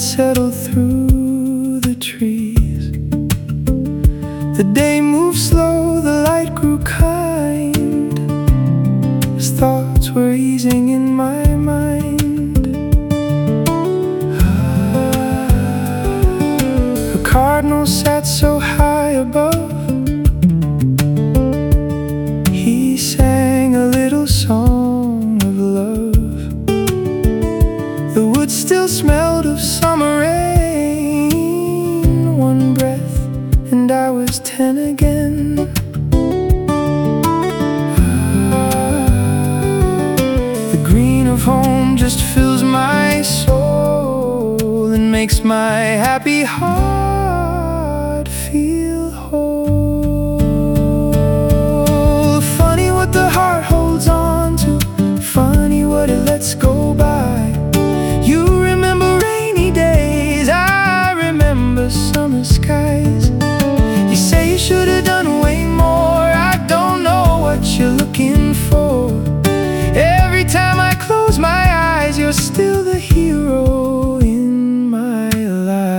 settled through the trees. The day moved slow, the light grew kind, as thoughts were easing in my mind. A cardinal sat so high above. He sang a little song of love. The wood still smelled of summer rain. One breath and I was 10 again. The green of home just fills my soul and makes my happy heart feel whole. Funny what the heart holds on to, funny what it lets go by. You remember rainy days, I remember summer skies. You say you should have done way more, I don't know what you're looking for. Every time I close my eyes, you're still the hero in my life.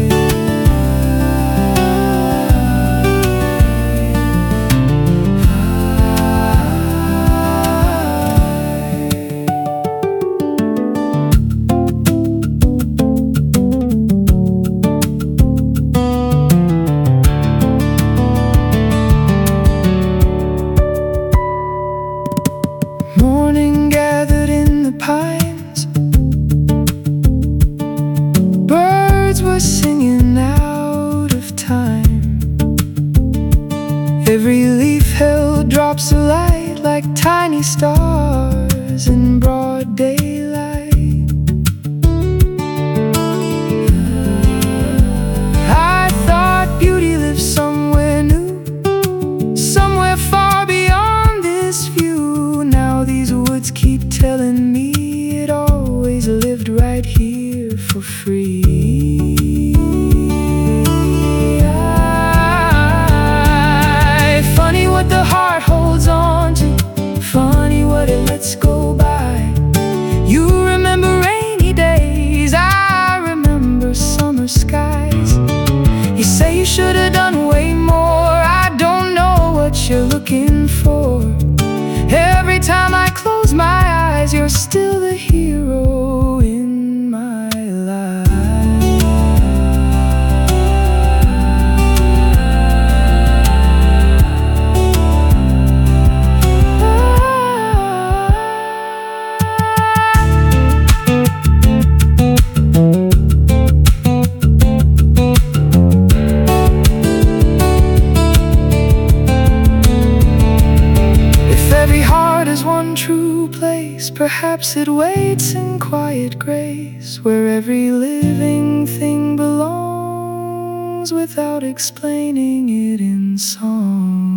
Morning gathered in the pines, birds were singing out of time. Every leaf held drops of light like tiny stars in broad daylight. I thought beauty lived somewhere new, somewhere far beyond this view. Now these woods keep telling me it always lived right here for free. Funny what the heart holds on to, funny what it lets go by. You remember rainy days, I remember summer skies. You say you should have done way more, I don't know what you're looking for. Every time I close my eyes, you're still the hero in my life. If every heart is one true place, perhaps it waits in quiet grace, where every living thing belongs without explaining it in song.